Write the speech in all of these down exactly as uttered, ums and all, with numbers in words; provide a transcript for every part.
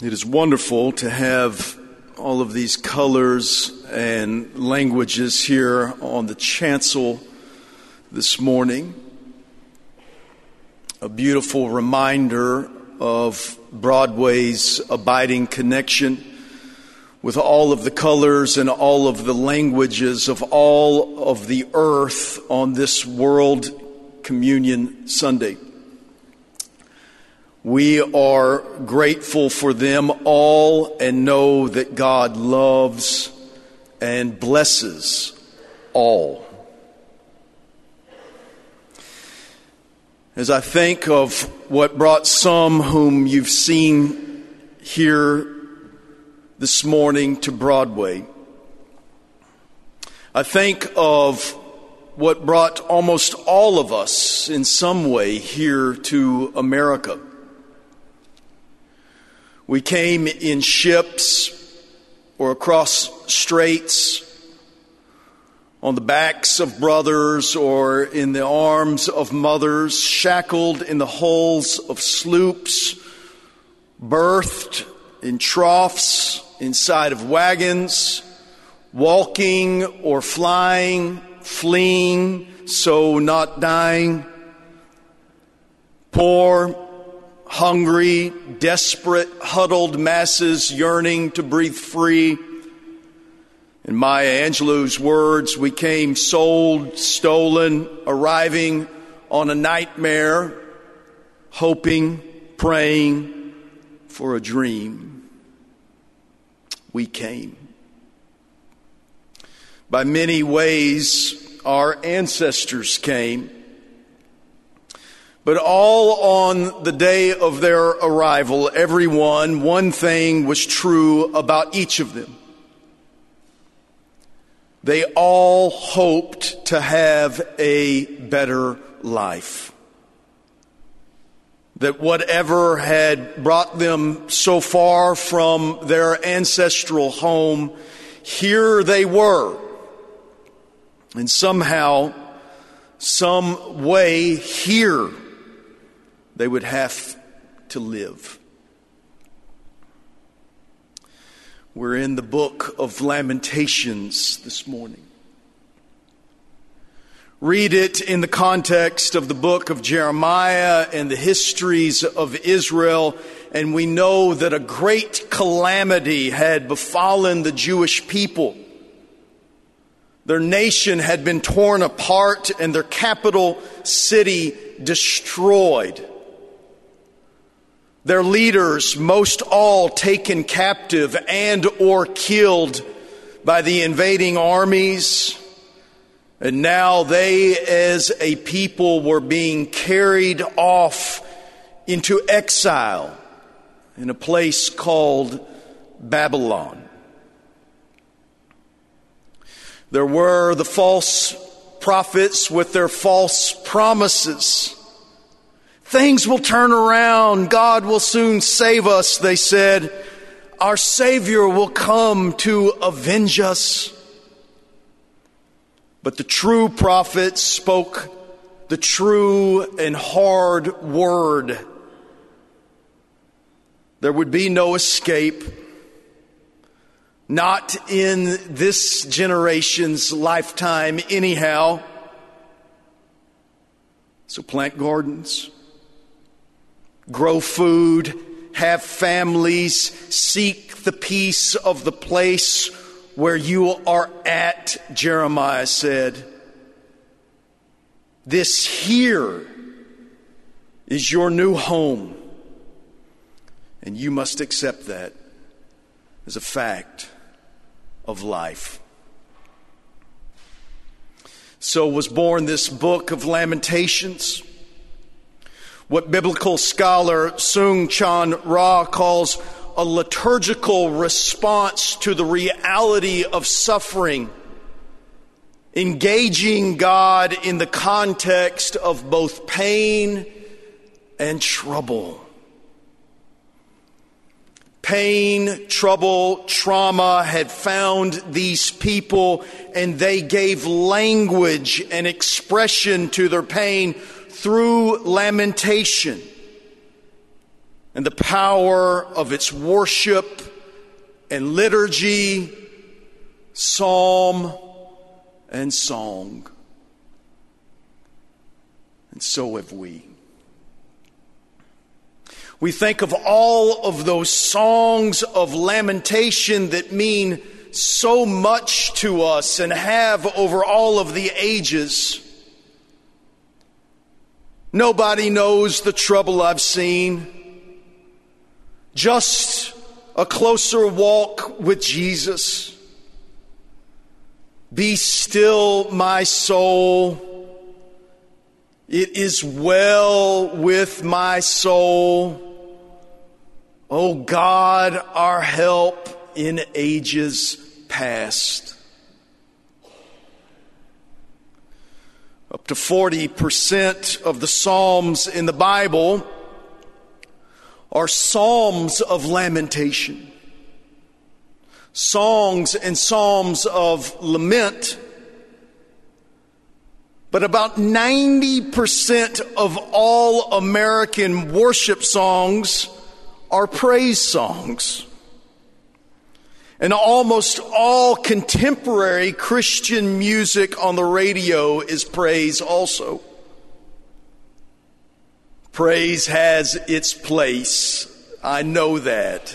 It is wonderful to have all of these colors and languages here on the chancel this morning. A beautiful reminder of Broadway's abiding connection with all of the colors and all of the languages of all of the earth on this World Communion Sunday. We are grateful for them all and know that God loves and blesses all. As I think of what brought some whom you've seen here this morning to Broadway, I think of what brought almost all of us in some way here to America. We came in ships or across straits, on the backs of brothers or in the arms of mothers, shackled in the hulls of sloops, berthed in troughs inside of wagons, walking or flying, fleeing, so not dying, poor, hungry, desperate, huddled masses yearning to breathe free. In Maya Angelou's words, we came sold, stolen, arriving on a nightmare, hoping, praying for a dream. We came. By many ways, our ancestors came. But all on the day of their arrival, everyone, one thing was true about each of them. They all hoped to have a better life. That whatever had brought them so far from their ancestral home, here they were. And somehow, some way, here they would have to live. We're in the book of Lamentations this morning. Read it in the context of the book of Jeremiah and the histories of Israel, and we know that a great calamity had befallen the Jewish people. Their nation had been torn apart and their capital city destroyed. Their leaders, most all taken captive and or killed by the invading armies. And now they as a people were being carried off into exile in a place called Babylon. There were the false prophets with their false promises. Things will turn around. God will soon save us, they said. Our Savior will come to avenge us. But the true prophets spoke the true and hard word. There would be no escape. Not in this generation's lifetime anyhow. So plant gardens. Grow food, have families, seek the peace of the place where you are at, Jeremiah said. This here is your new home, and you must accept that as a fact of life. So was born this book of Lamentations. What biblical scholar Sung Chan Ra calls a liturgical response to the reality of suffering, engaging God in the context of both pain and trouble. Pain, trouble, trauma had found these people, and they gave language and expression to their pain through lamentation. and the power of its worship and liturgy, psalm and song. And so have we. We think of all of those songs of lamentation that mean so much to us and have over all of the ages. Nobody knows the trouble I've seen. Just a closer walk with Jesus. Be still, my soul. It is well with my soul. O God, our help in ages past. Up to forty percent of the Psalms in the Bible are psalms of lamentation. Songs and psalms of lament. But about ninety percent of all American worship songs are praise songs. And almost all contemporary Christian music on the radio is praise also. Praise has its place. I know that.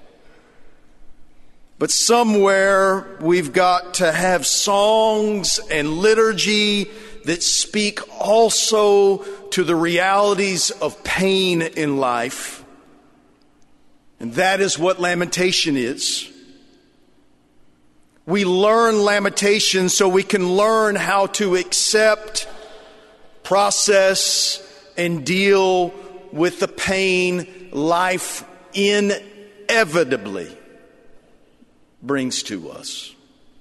But somewhere we've got to have songs and liturgy that speak also to the realities of pain in life. And that is what lamentation is. We learn lamentation so we can learn how to accept, process, and deal with the pain life inevitably brings to us.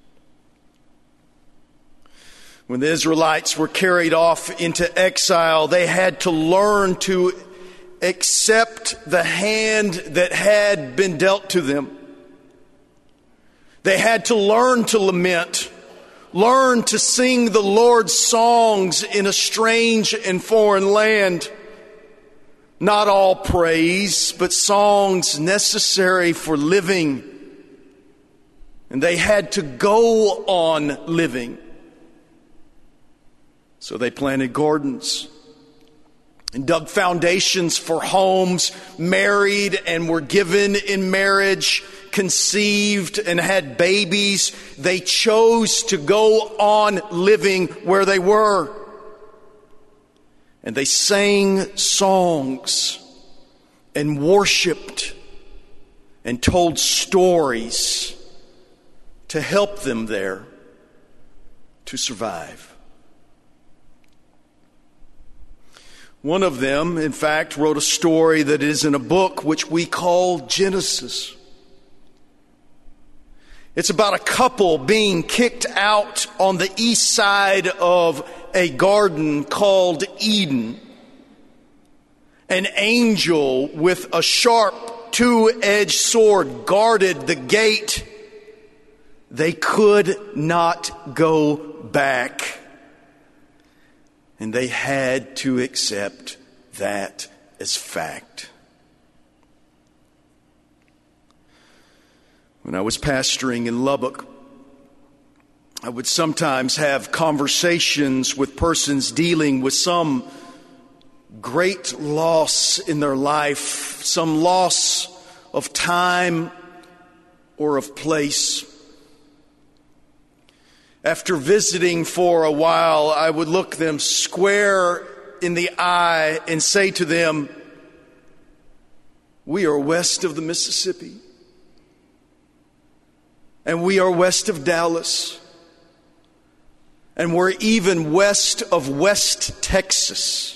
When the Israelites were carried off into exile, they had to learn to accept the hand that had been dealt to them. They had to learn to lament, learn to sing the Lord's songs in a strange and foreign land. Not all praise, but songs necessary for living. And they had to go on living. So they planted gardens and dug foundations for homes, married and were given in marriage, conceived and had babies. They chose to go on living where they were. And they sang songs and worshiped and told stories to help them there to survive. One of them, in fact, wrote a story that is in a book which we call Genesis. It's about a couple being kicked out on the east side of a garden called Eden. An angel with a sharp two-edged sword guarded the gate. They could not go back. And they had to accept that as fact. When I was pastoring in Lubbock, I would sometimes have conversations with persons dealing with some great loss in their life, some loss of time or of place. After visiting for a while, I would look them square in the eye and say to them, "We are west of the Mississippi. And we are west of Dallas. And we're even west of West Texas.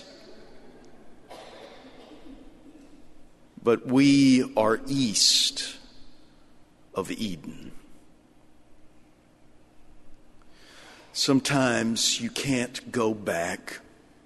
But we are east of Eden." Sometimes you can't go back.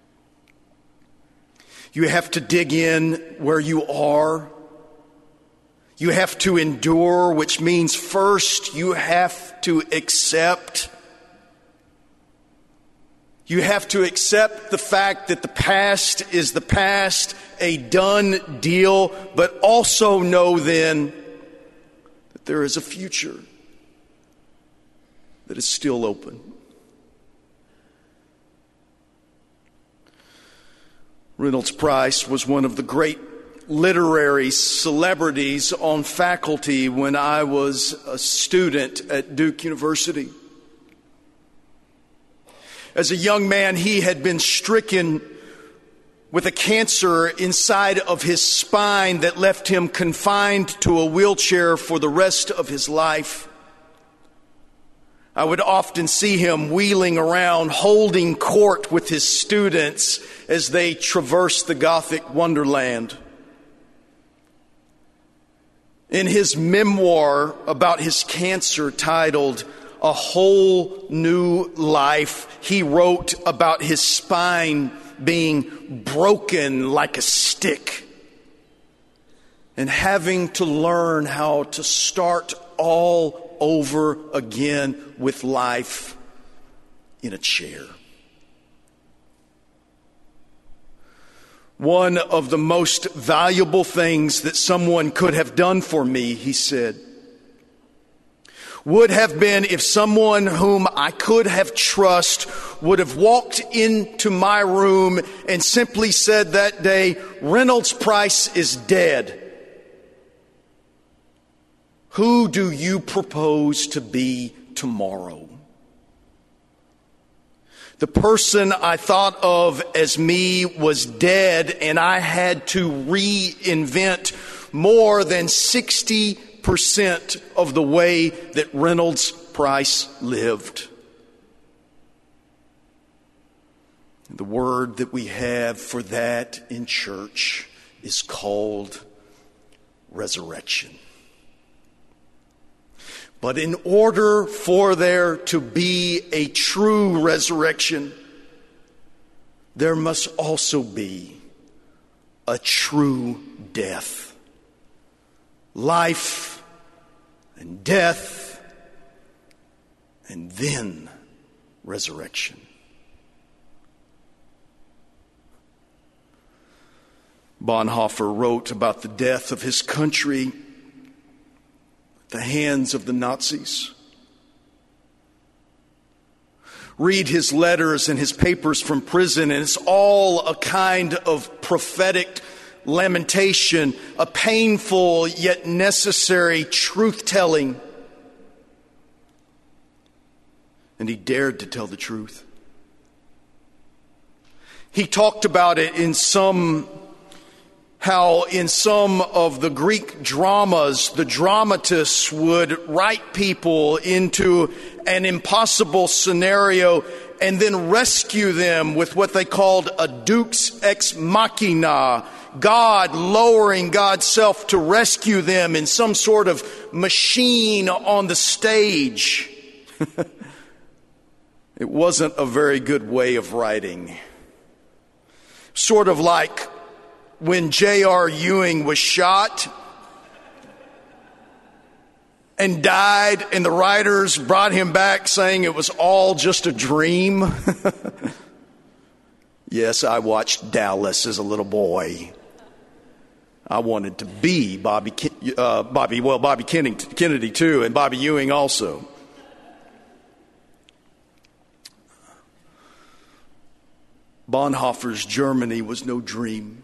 You have to dig in where you are. You have to endure, which means first you have to accept. You have to accept the fact that the past is the past, a done deal, but also know then that there is a future that is still open. Reynolds Price was one of the great literary celebrities on faculty when I was a student at Duke University. As a young man, he had been stricken with a cancer inside of his spine that left him confined to a wheelchair for the rest of his life. I would often see him wheeling around, holding court with his students as they traversed the Gothic wonderland. In his memoir about his cancer titled A Whole New Life, he wrote about his spine being broken like a stick and having to learn how to start all over again with life in a chair. One of the most valuable things that someone could have done for me, he said, would have been if someone whom I could have trusted would have walked into my room and simply said that day, Reynolds Price is dead. Who do you propose to be tomorrow? The person I thought of as me was dead, and I had to reinvent more than sixty percent of the way that Reynolds Price lived. The word that we have for that in church is called resurrection. But in order for there to be a true resurrection, there must also be a true death. Life and death, and then resurrection. Bonhoeffer wrote about the death of his country at the hands of the Nazis. Read his letters and his papers from prison, and it's all a kind of prophetic lamentation, a painful yet necessary truth-telling. And he dared to tell the truth. He talked about it in some, how in some of the Greek dramas, the dramatists would write people into an impossible scenario and then rescue them with what they called a deus ex machina, God lowering God's self to rescue them in some sort of machine on the stage. It wasn't a very good way of writing. Sort of like when J R Ewing was shot and died, and the writers brought him back saying it was all just a dream. Yes, I watched Dallas as a little boy. I wanted to be Bobby, uh, Bobby, well, Bobby Kennedy too, and Bobby Ewing also. Bonhoeffer's Germany was no dream.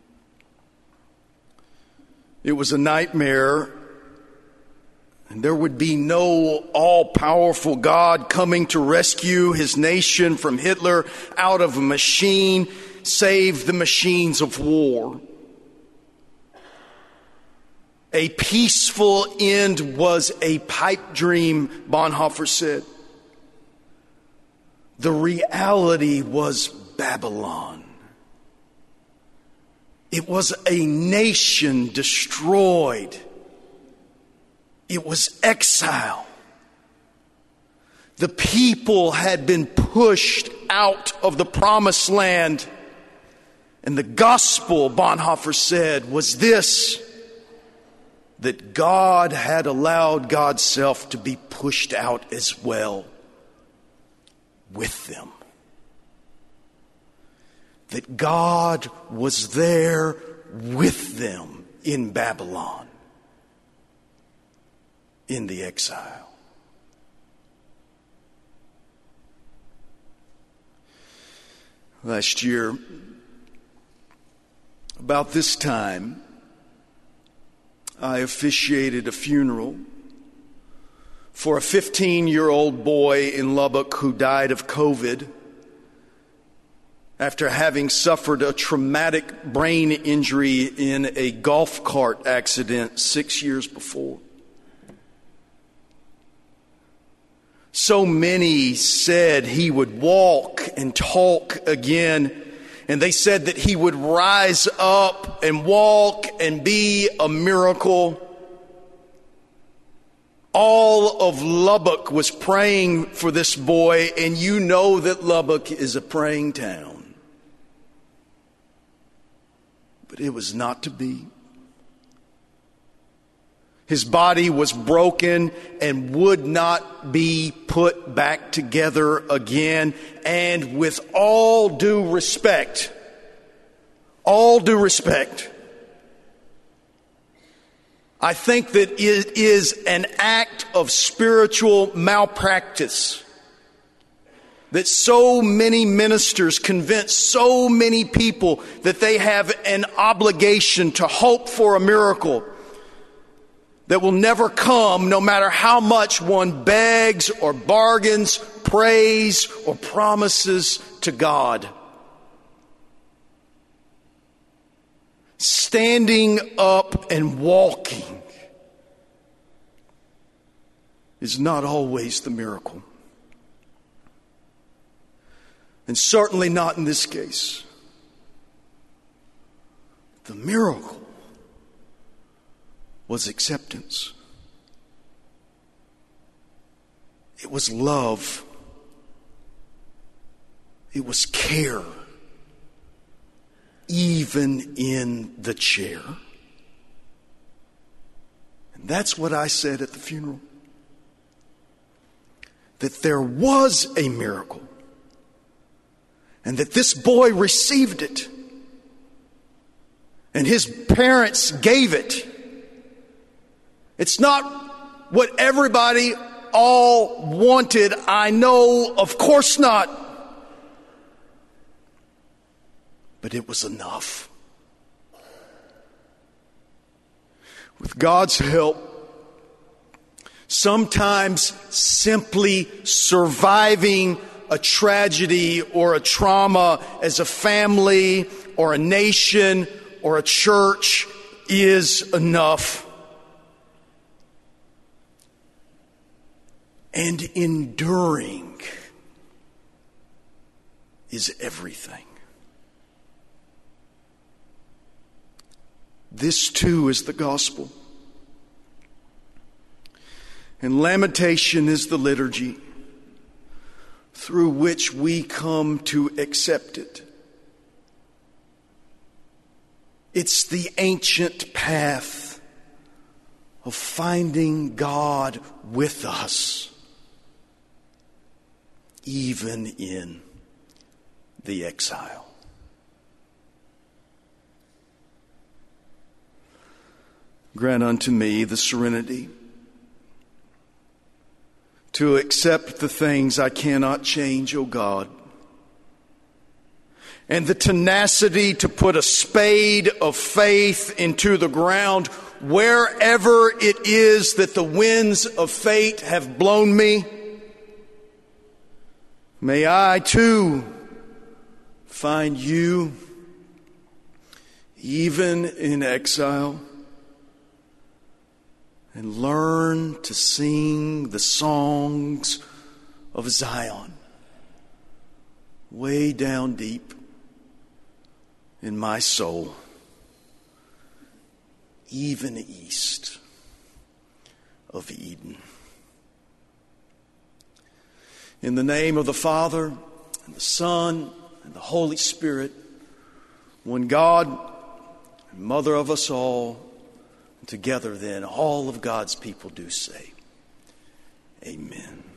It was a nightmare, and there would be no all-powerful God coming to rescue his nation from Hitler out of a machine, save the machines of war. A peaceful end was a pipe dream, Bonhoeffer said. The reality was Babylon. It was a nation destroyed. It was exile. The people had been pushed out of the promised land. And the gospel, Bonhoeffer said, was this: that God had allowed God's self to be pushed out as well with them. that God was there with them in Babylon, in the exile. Last year, about this time, I officiated a funeral for a fifteen-year-old boy in Lubbock who died of COVID after having suffered a traumatic brain injury in a golf cart accident six years before. So many said he would walk and talk again, and they said that he would rise up and walk and be a miracle. All of Lubbock was praying for this boy, and you know that Lubbock is a praying town. But it was not to be. His body was broken and would not be put back together again. And with all due respect, all due respect, I think that it is an act of spiritual malpractice that so many ministers convince so many people that they have an obligation to hope for a miracle that will never come, no matter how much one begs or bargains, prays or promises to God. Standing up and walking is not always the miracle. And certainly not in this case. The miracle was acceptance. It was love. It was care. Even in the chair. And that's what I said at the funeral. That there was a miracle. And that this boy received it. And his parents gave it. It's not what everybody all wanted. I know, of course not. But it was enough. With God's help, sometimes simply surviving a tragedy or a trauma as a family or a nation or a church is enough. And enduring is everything. This too is the gospel. And lamentation is the liturgy through which we come to accept it. It's the ancient path of finding God with us, even in the exile. Grant unto me the serenity to accept the things I cannot change, O God, and the tenacity to put a spade of faith into the ground wherever it is that the winds of fate have blown me. May I too find you even in exile, and learn to sing the songs of Zion way down deep in my soul, even east of Eden. In the name of the Father, and the Son, and the Holy Spirit, one God and Mother of us all, together then all of God's people do say, Amen.